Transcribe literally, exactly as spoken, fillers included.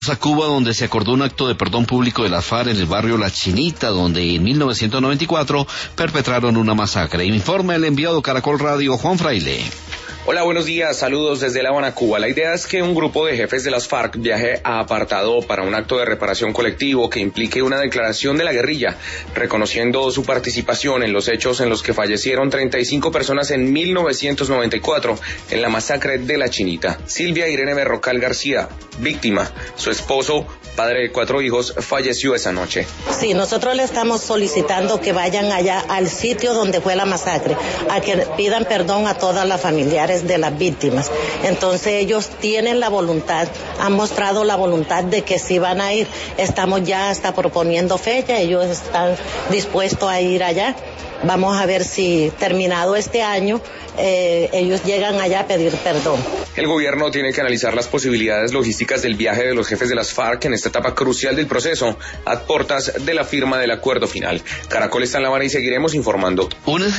A Cuba, donde se acordó un acto de perdón público de las FARC en el barrio La Chinita, donde en mil novecientos noventa y cuatro perpetraron una masacre. Informa el enviado Caracol Radio, Juan Fraile. Hola, buenos días, saludos desde La Habana, Cuba. La idea es que un grupo de jefes de las FARC viaje a Apartado para un acto de reparación colectivo que implique una declaración de la guerrilla, reconociendo su participación en los hechos en los que fallecieron treinta y cinco personas en mil novecientos noventa y cuatro en la masacre de La Chinita. Silvia Irene Berrocal García, víctima, su esposo, padre de cuatro hijos, falleció esa noche. Sí, nosotros le estamos solicitando que vayan allá al sitio donde fue la masacre, a que pidan perdón a todas las familiares de las víctimas. Entonces ellos tienen la voluntad, han mostrado la voluntad de que sí van a ir. Estamos ya hasta proponiendo fecha, ellos están dispuestos a ir allá. Vamos a ver si terminado este año eh, ellos llegan allá a pedir perdón. El gobierno tiene que analizar las posibilidades logísticas del viaje de los jefes de las FARC en esta etapa crucial del proceso, a portas de la firma del acuerdo final. Caracol está en La Habana y seguiremos informando. Un